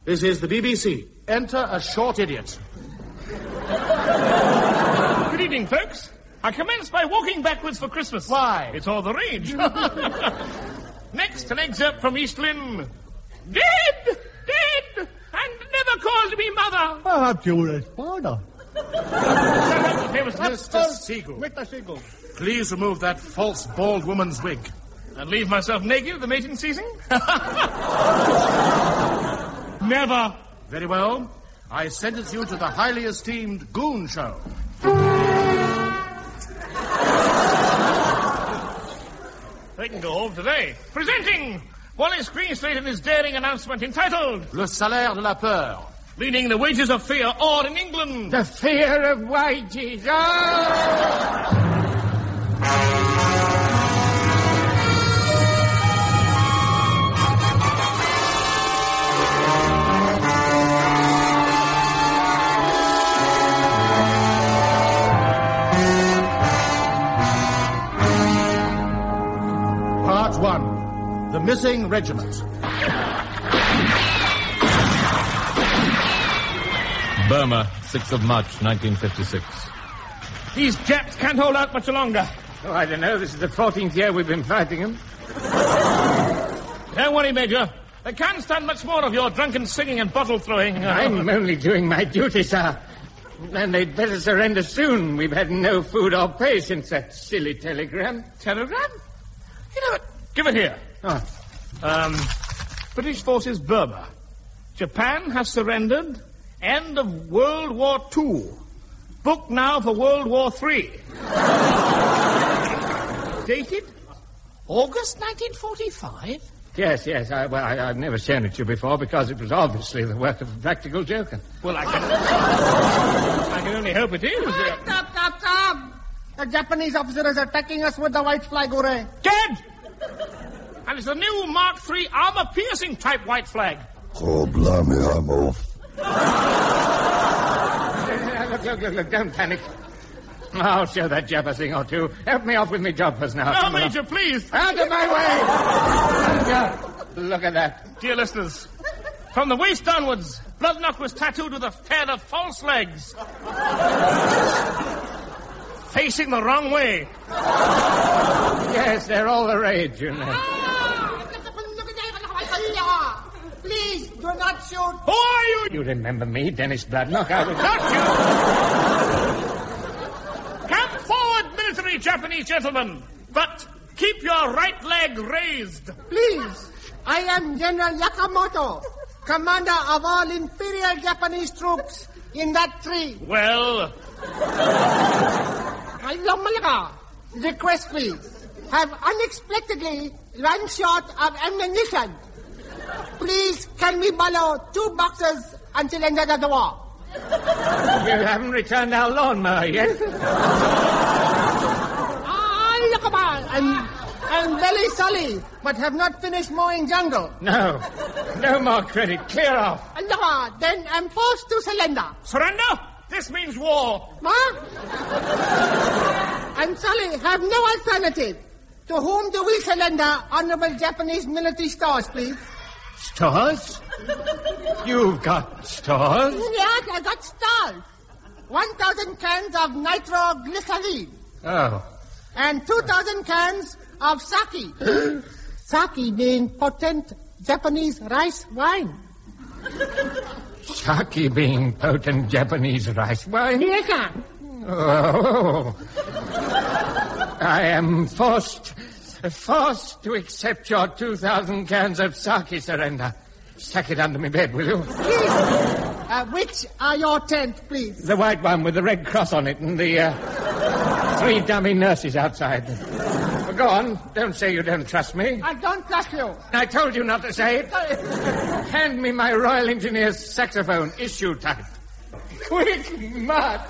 This is the BBC. Enter a short idiot. Good evening, folks. I commence by walking backwards for Christmas. Why? It's all the rage. Next, an excerpt from East Lynne. Dead! Dead! And never called me mother. Perhaps you were his father. Mr. Siegel. Mr. Siegel. Please remove that false bald woman's wig. And leave myself naked at the mating season? Never. Very well. I sentence you to the highly esteemed Goon Show. They can go home today. Presenting Wallace Greenstreet in his daring announcement entitled Le salaire de la peur. Meaning the wages of fear, or in England... The fear of wages. Oh! Part 1. The Missing Regiment. Burma, 6th of March, 1956. These Japs can't hold out much longer. Oh, I don't know. This is the 14th year we've been fighting them. Don't worry, Major. They can't stand much more of your drunken singing and bottle throwing. I'm only doing my duty, sir. And they'd better surrender soon. We've had no food or pay since that silly telegram. Telegram? You know what? Give it here. Oh. British forces Burma. Japan has surrendered. End of World War II. Book now for World War III. Dated August 1945? Yes. I've never shown it to you before because it was obviously the work of a practical joker. Well, I can only hope it is. Stop. The Japanese officer is attacking us with the white flag, Ure. Dead! And it's the new Mark III armor-piercing type white flag. Oh, blimey, I'm off. Look, don't panic. I'll show that Jap a thing or two. Help me off with me jobbers now. No, Major, please. Out of my way! Look at that. Dear listeners, from the waist downwards, Bloodnock was tattooed with a pair of false legs. Facing the wrong way. Yes, they're all the rage, you know. Please, do not shoot. Who are you? You remember me, Dennis Bloodnock? I was... Not you! Come forward, military Japanese gentlemen, but keep your right leg raised. Please, I am General Yakamoto, commander of all Imperial Japanese troops in that tree. Well... Request, please. Have unexpectedly run short of ammunition. Please, can we borrow 2 boxes until end of the war? You haven't returned our lawnmower yet? Look about. I'm very sorry, but have not finished mowing jungle. No more credit. Clear off. Then I'm forced to surrender. Surrender? This means war. Huh? I'm sorry, have no alternative. To whom do we surrender, honorable Japanese military stores, please? Stores? You've got stores? Yes, I got stores. 1,000 cans of nitroglycerine. Oh. And 2,000 cans of sake. Sake being potent Japanese rice wine. Sake being potent Japanese rice wine? Yes, sir. Oh. I am forced to accept your 2,000 cans of sake surrender. Stuck it under my bed, will you? Please. Which are your tent, please? The white one with the red cross on it and the 3 dummy nurses outside. Well, go on. Don't say you don't trust me. I don't trust you. I told you not to say it. Hand me my Royal Engineers saxophone, issue type. Quick, Mud.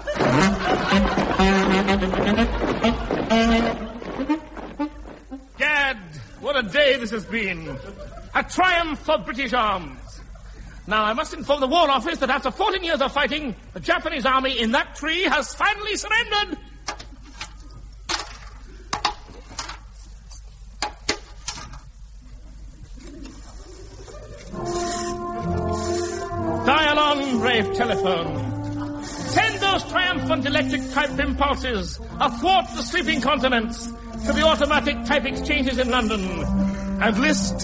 Gad, what a day this has been. A triumph for British arms. Now, I must inform the War Office that after 14 years of fighting, the Japanese army in that tree has finally surrendered. dial on, brave telephone. Send those triumphant electric type impulses athwart the sleeping continents to the automatic type exchanges in London. And list.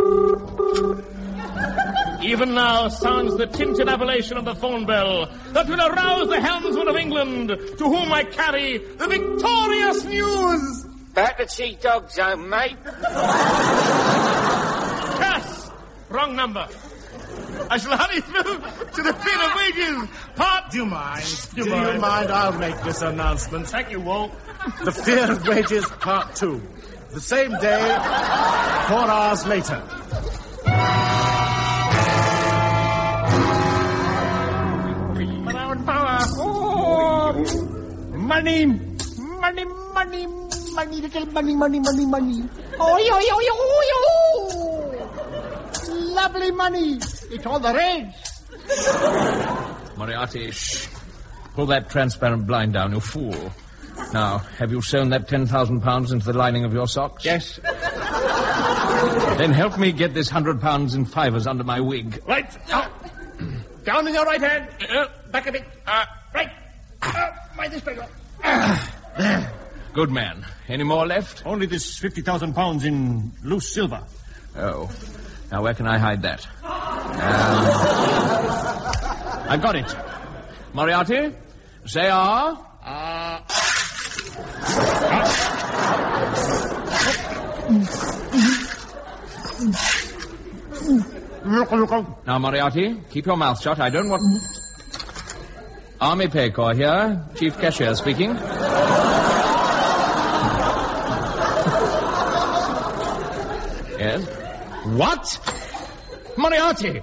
Even now sounds the tintinnabulation of the phone bell that will arouse the helmsman of England, to whom I carry the victorious news. Battersea Dog Zone, mate. Cass, wrong number. I shall hurry through to the fear of wages. Do you mind? Do you mind? I'll make this announcement. Thank you, Walt. The Fear of Wages, Part 2. The same day, 4 hours later. Oh, money, money, money, money, little money, money, money, money. Oh, yo, yo, yo, yo. Lovely money. It's all the rage. Moriarty, shh. Pull that transparent blind down, you fool. Now, have you sewn that £10,000 into the lining of your socks? Yes. Then help me get this £100 in fivers under my wig. Right. Down with your right hand. Back a bit. Right. Mind this finger. There. Good man. Any more left? Only this £50,000 in loose silver. Oh. Now, where can I hide that? I've got it. Moriarty, say R. Now, Moriarty, keep your mouth shut. I don't want... Army Pay Corps here. Chief Cashier speaking. Yes? What? Moriarty!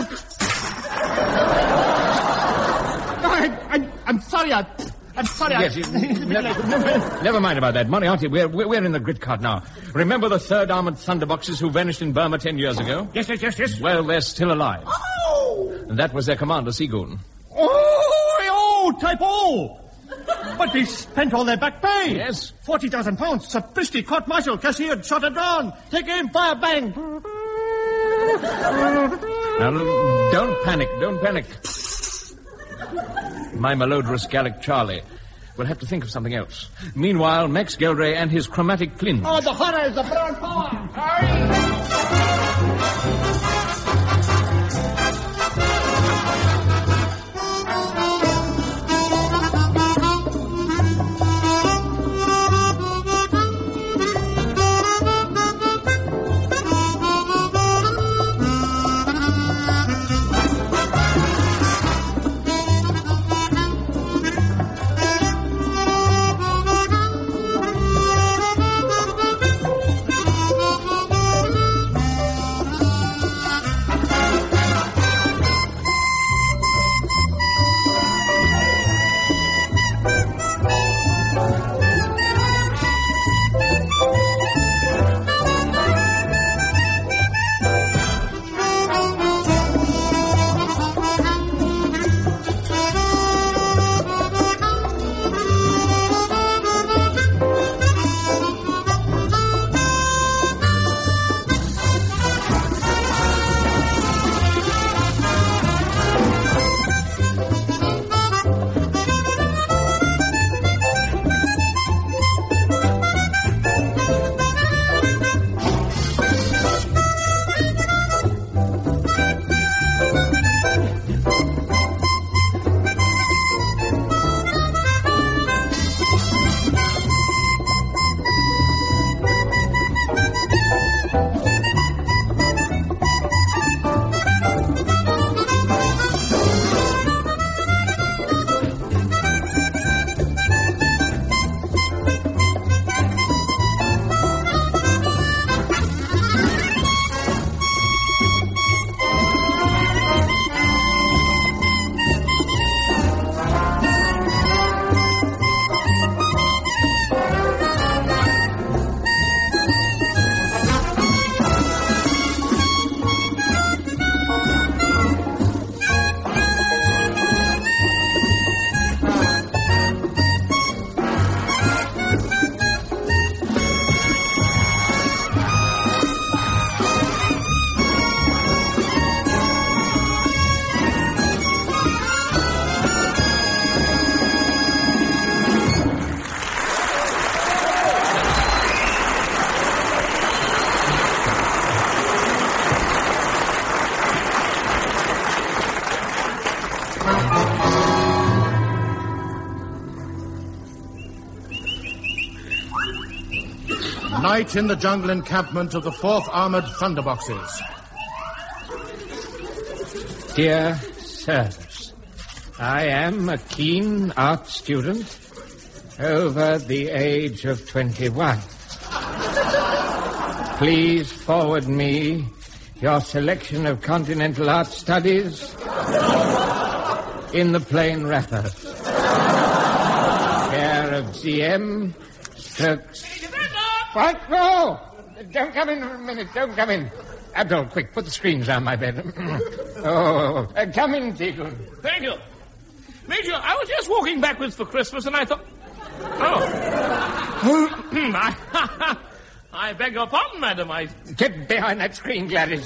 I'm sorry. I'm sorry. Yes, never mind about that. Moriarty, we're in the grit cart now. Remember the 3rd Armored Thunderboxes who vanished in Burma 10 years ago? Yes. Well, they're still alive. Oh! And that was their commander, Seagoon. Oh, type O. But they spent all their back pay. Yes. £40,000. Sapristi, court-martial, cashiered, shot and drawn. Take aim, fire, bang. Now, don't panic. My malodorous Gallic Charlie. We'll have to think of something else. Meanwhile, Max Geldray and his chromatic Clint. Oh, the horrors, the brown power. Hurry! right in the jungle encampment of the 4th Armored Thunderboxes. Dear sirs, I am a keen art student over the age of 21. Please forward me your selection of continental art studies in the plain wrapper. Care of GM, Stokes. What? No! Don't come in for a minute. Don't come in. Abdul, quick, put the screens round my bed. Come in, Teagle. Thank you. Major, I was just walking backwards for Christmas and I thought... Oh. I beg your pardon, madam. Get behind that screen, Gladys.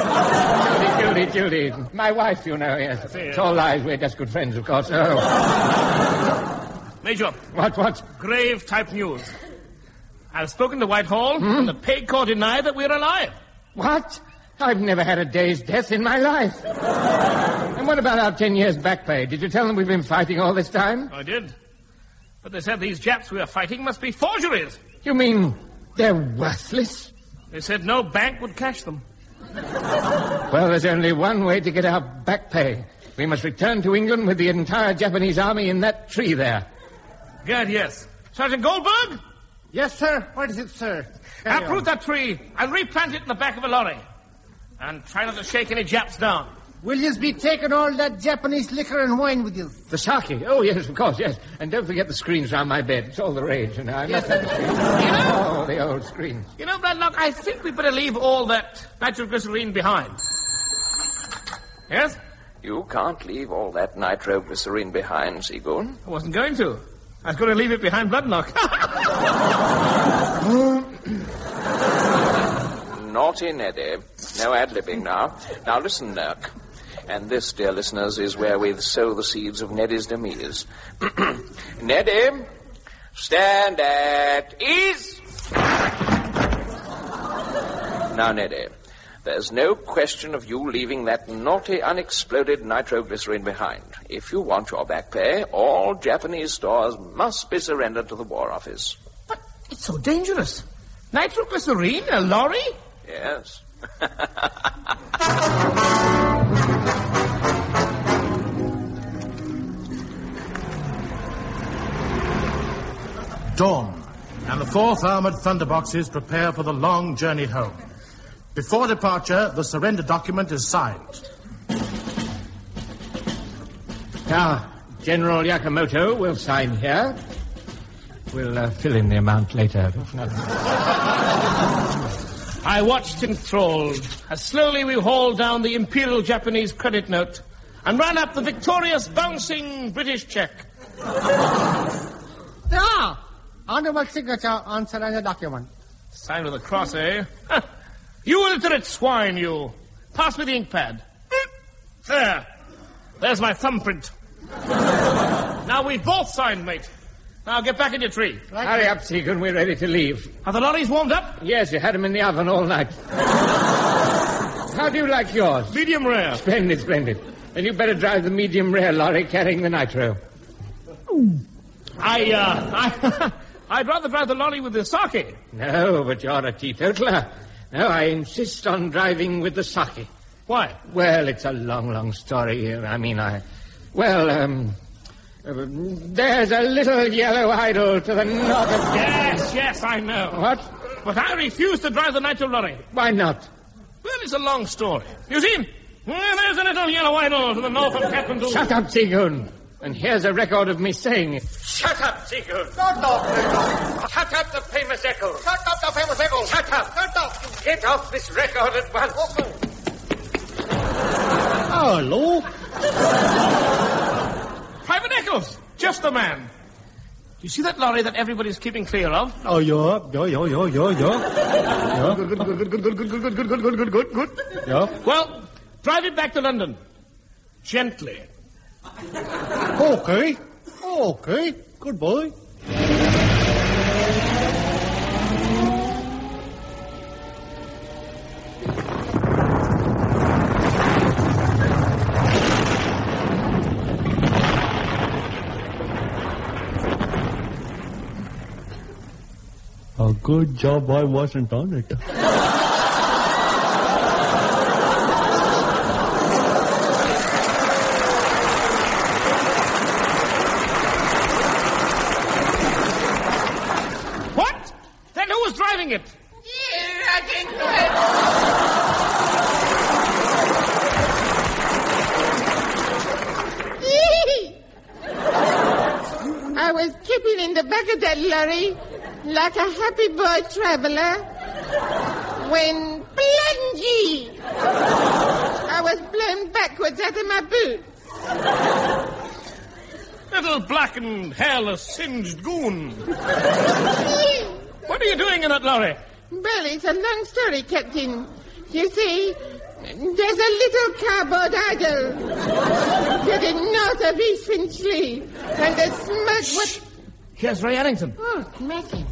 Judy. My wife, you know, yes. It's all lies. We're just good friends, of course. Oh. Major. What? Grave type news. I've spoken to Whitehall, and the Pay Corps deny that we're alive. What? I've never had a day's death in my life. And what about our 10 years back pay? Did you tell them we've been fighting all this time? I did. But they said these Japs we are fighting must be forgeries. You mean they're worthless? They said no bank would cash them. Well, there's only one way to get our back pay. We must return to England with the entire Japanese army in that tree there. Good, yes. Sergeant Goldberg? Yes, sir. What is it, sir? Uproot that tree and replant it in the back of a lorry. And try not to shake any Japs down. Will you be taking all that Japanese liquor and wine with you? The sake? Oh, yes, of course, yes. And don't forget the screens round my bed. It's all the rage, and I must have the screens. Oh, the old screens. You know, Bradlock, I think we better leave all that nitroglycerine behind. Yes? You can't leave all that nitroglycerine behind, Seagoon. I wasn't going to. I was going to leave it behind Bloodlock. Naughty Neddy. No ad-libbing now. Now listen, Nurk. And this, dear listeners, is where we sow the seeds of Neddy's demise. Neddy, stand at ease. Now, Neddy, there's no question of you leaving that naughty, unexploded nitroglycerine behind. If you want your back pay, all Japanese stores must be surrendered to the War Office. But it's so dangerous. Nitroglycerine? A lorry? Yes. Dawn, and the 4th Armored Thunderboxes prepare for the long journey home. Before departure, the surrender document is signed. Now, General Yakamoto will sign here. We'll fill in the amount later. I watched enthralled as slowly we hauled down the Imperial Japanese credit note and ran up the victorious bouncing British check. Honorable signature on surrender document. Signed with a cross, eh? You illiterate swine, you. Pass me the ink pad. There. There's my thumbprint. Now we've both signed, mate. Now get back in your tree. Hurry up, Seagoon. We're ready to leave. Are the lorries warmed up? Yes, you had them in the oven all night. How do you like yours? Medium rare. Splendid. Then you better drive the medium rare lorry carrying the nitro. I'd rather drive the lorry with the sake. No, but you're a teetotaler. No, I insist on driving with the sake. Why? Well, it's a long story. There's a little yellow idol to the north of... Yes, I know. What? But I refuse to drive the nitro lorry. Why not? Well, it's a long story. You see? Well, there's a little yellow idol to the north of Kathmandu. Shut up, Seagoon. And here's a record of me saying it. Shut up, Seagoon. Shut up. Shut up the famous echo. Shut up the famous echo. Shut up. Shut up. Get off this record at once. Hello. Private Eccles, just the man. You see that lorry that everybody's keeping clear of? Oh, yeah. Yeah. Well, drive it back to London. Gently. Okay. Goodbye. Good job I wasn't on it. What? Then who was driving it? I was keeping in the back of that lorry like a happy boy traveler when plungy! I was blown backwards out of my boots. Little blackened, hairless, singed goon. What are you doing in that lorry? Well, it's a long story, Captain. You see, there's a little cardboard idol getting north of East Finchley, and the smoke was... Here's Ray Ellington. Oh, smashing.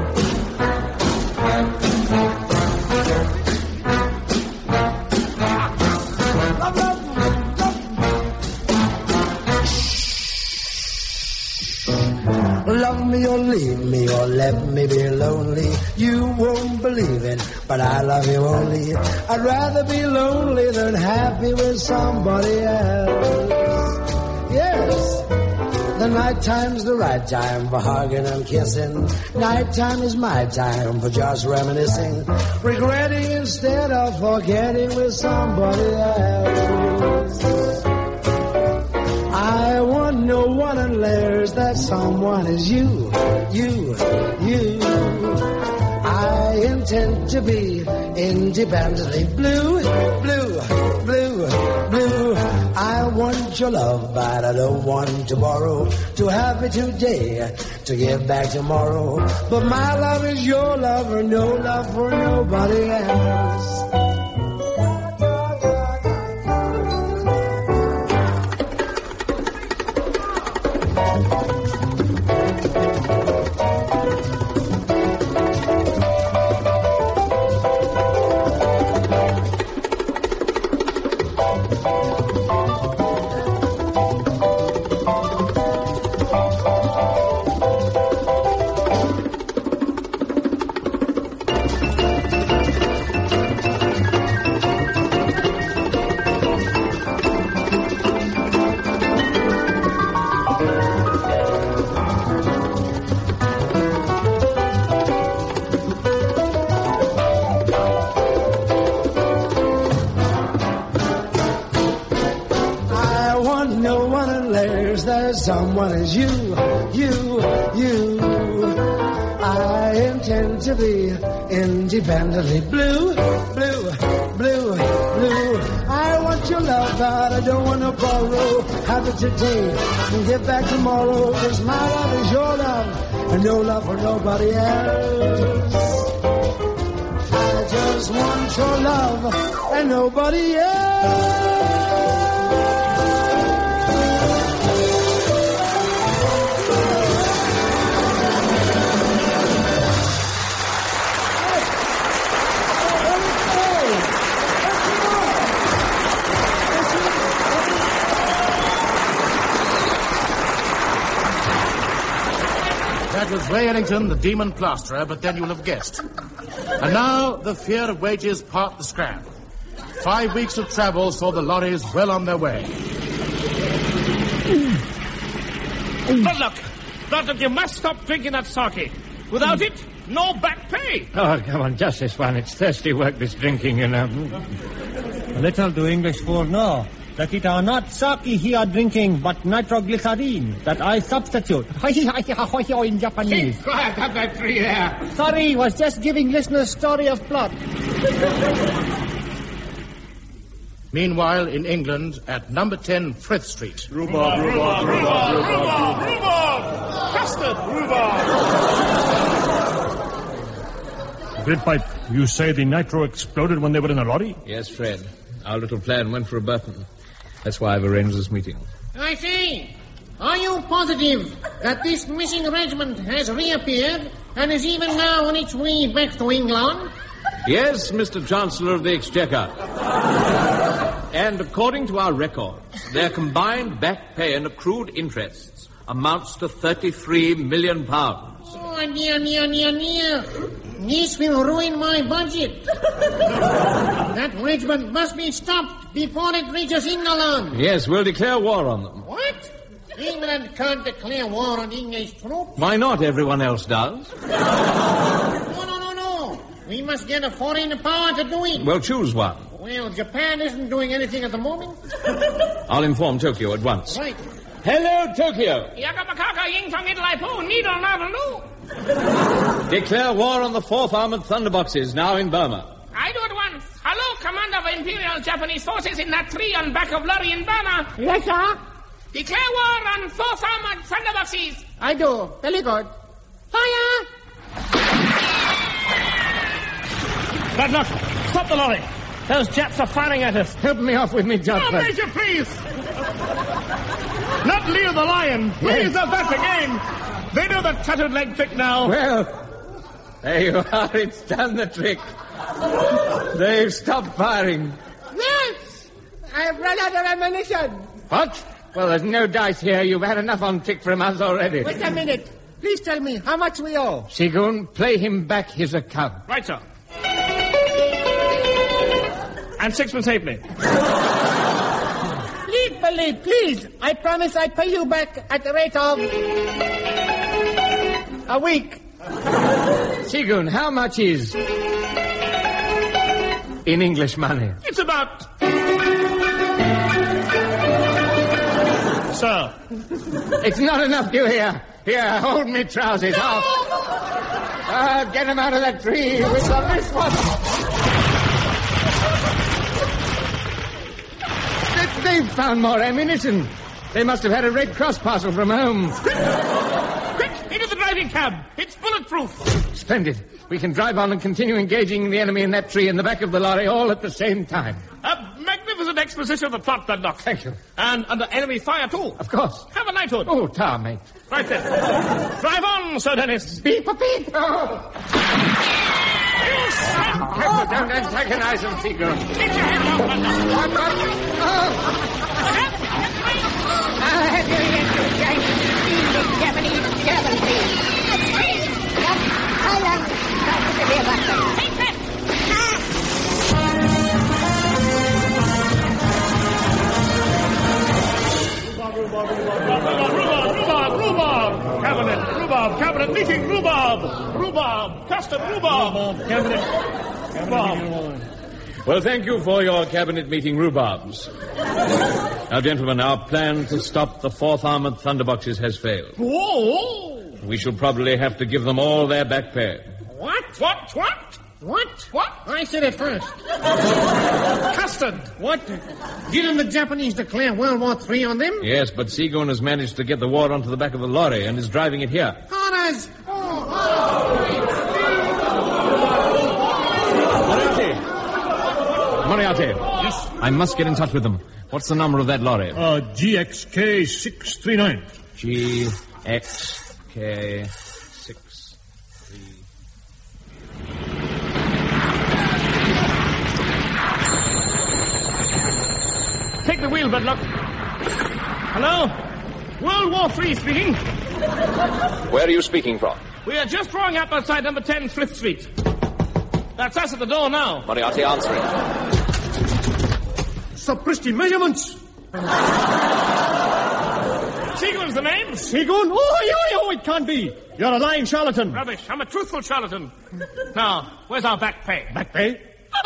Love me or leave me or let me be lonely. You won't believe it, but I love you only. I'd rather be lonely than happy with somebody else. Yes, the night time's the right time for hugging and kissing. Nighttime is my time for just reminiscing, regretting instead of forgetting with somebody else. I want no one unless that someone is you. I intend to be independently blue. I want your love, but I don't want to borrow. To have it today, to give back tomorrow. But my love is your love, or no love for nobody else. Someone is you. I intend to be independently blue. I want your love, but I don't want to borrow. Have it today and get back tomorrow. 'Cause my love is your love and no love for nobody else. I just want your love and nobody else. That was Ray Ellington, the demon plasterer, but then you'll have guessed. And now, the fear of wages part the scrap. 5 weeks of travel saw the lorries well on their way. Bloodlock, you must stop drinking that sake. Without it, no back pay. Oh, come on, just this one. It's thirsty work, this drinking, you know. Little do English for know that it are not sake he are drinking, but nitroglycerine that I substitute. In Japanese. Keep quiet, have that tree there. Sorry, was just giving listeners story of plot. Meanwhile, in England, at number 10 Frith Street. Rhubarb! Custard! Gridpipe, you say the nitro exploded when they were in a lorry? Yes, Fred. Our little plan went for a button. That's why I've arranged this meeting. I say, are you positive that this missing regiment has reappeared and is even now on its way back to England? Yes, Mr. Chancellor of the Exchequer. And according to our records, their combined back pay and accrued interests amounts to £33 million. Oh, near. This will ruin my budget. That regiment must be stopped before it reaches England. Yes, we'll declare war on them. What? England can't declare war on English troops. Why not? Everyone else does. No. We must get a foreign power to do it. Well, choose one. Well, Japan isn't doing anything at the moment. I'll inform Tokyo at once. Right. Hello, Tokyo. Declare war on the 4th Armored Thunderboxes, now in Burma. I do at once. Hello, Commander of Imperial Japanese Forces in that tree on back of lorry in Burma. Yes, sir. Declare war on 4th Armored Thunderboxes. I do. Very good. Fire! Bloodlock, stop the lorry. Those Japs are firing at us. Help me off with me, Judge. No, Major, please. Not Leo the Lion. Please, that's again. They know the tattooed leg trick now. Well, there you are. It's done the trick. They've stopped firing. Yes! I've run out of ammunition. What? Well, there's no dice here. You've had enough on tick from us already. Wait a minute. Please tell me how much we owe. Seagoon, play him back his account. Right, sir. And 6 halfpenny. Please. I promise I pay you back at the rate of a week. Seagoon, how much is in English money? It's about... Sir. It's not enough, you hear? Here, hold me trousers. No! Get him out of that tree with the wristwatch. They've found more ammunition. They must have had a Red Cross parcel from home. Quick, into the driving cab. It's bulletproof. Splendid. We can drive on and continue engaging the enemy in that tree in the back of the lorry all at the same time. A magnificent exposition of the plot, Bloodlock. Thank you. And under enemy fire, too. Of course. Have a knighthood. Oh, tar, mate. Right then. Drive on, Sir Dennis. Beep, beep. Oh. Careful, don't antagonize them, Seagoon. Get your hand off, Cabinet meeting, rhubarb, custard, rhubarb, cabinet, rhubarb. Well, thank you for your cabinet meeting rhubarbs. Now, gentlemen, our plan to stop the 4th Armored Thunderboxes has failed. Whoa! We shall probably have to give them all their back pay. What? What? I said it first. Custard. What? Didn't the Japanese declare World War III on them? Yes, but Seagoon has managed to get the war onto the back of the lorry and is driving it here. Honors! Moriarty. Yes? I must get in touch with them. What's the number of that lorry? GXK 639. GXK 639. Take the wheel, Bloodlock. Hello? World War III speaking. Where are you speaking from? We are just drawing up outside number 10 Frith Street. That's us at the door now. Moriarty, answer it. Sapristi measurements. Seagoon's the name? Seagoon? Oh, it can't be. You're a lying charlatan. Rubbish. I'm a truthful charlatan. Now, where's our back pay? Back pay?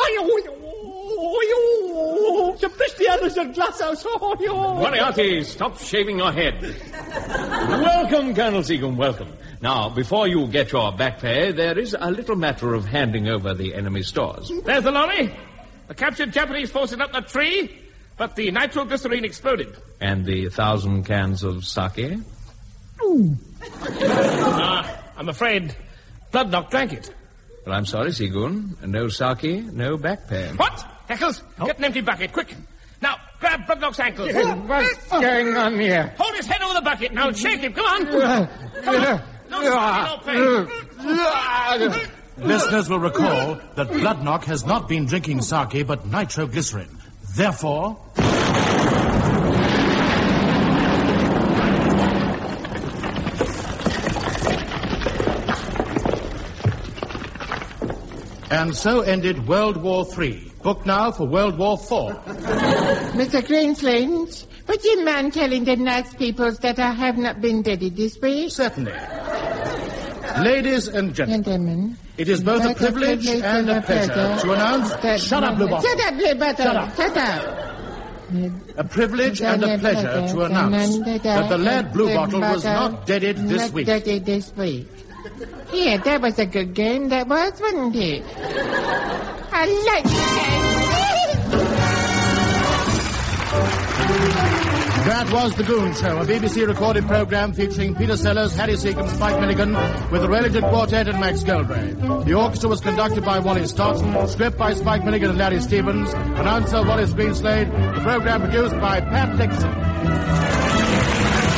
Sapristi Anderson Glasshouse. Moriarty, stop shaving your head. Welcome, Colonel Seagoon, welcome. Now, before you get your back pay, there is a little matter of handing over the enemy stores. There's the lorry. The captured Japanese forces up the tree, but the nitroglycerine exploded. And the 1,000 cans of sake? I'm afraid Bloodlock drank it. Well, I'm sorry, Seagoon. No sake, no back pay. What? Heckles, get an empty bucket, quick. Now, grab Bloodlock's ankles. What's going on here? Hold his head over the bucket. Now, shake him. Come on. Come on. No sake, no pain. Listeners will recall that Bloodlock has not been drinking sake but nitroglycerin. Therefore... And so ended World War III. Book now for World War IV. Mr. Greenslange, would you mind telling the nice peoples that I have not been deaded this week? Certainly. Ladies and gentlemen, it is both a privilege and a pleasure to announce... Shut up, Blue Bottle. Shut up, Blue Bottle. Shut up. Shut up. A privilege and a pleasure to announce that the lad Blue Bottle was not deaded this week. Not deaded this week. Yeah, that was a good game, that was, wasn't it? I like That was The Goon Show, a BBC recorded programme featuring Peter Sellers, Harry Seacombe, Spike Milligan, with the Wellington Quartet and Max Goldbrae. The orchestra was conducted by Wally Stott, script by Spike Milligan and Larry Stevens, announcer Wallace Greenslade, the programme produced by Pat Dixon.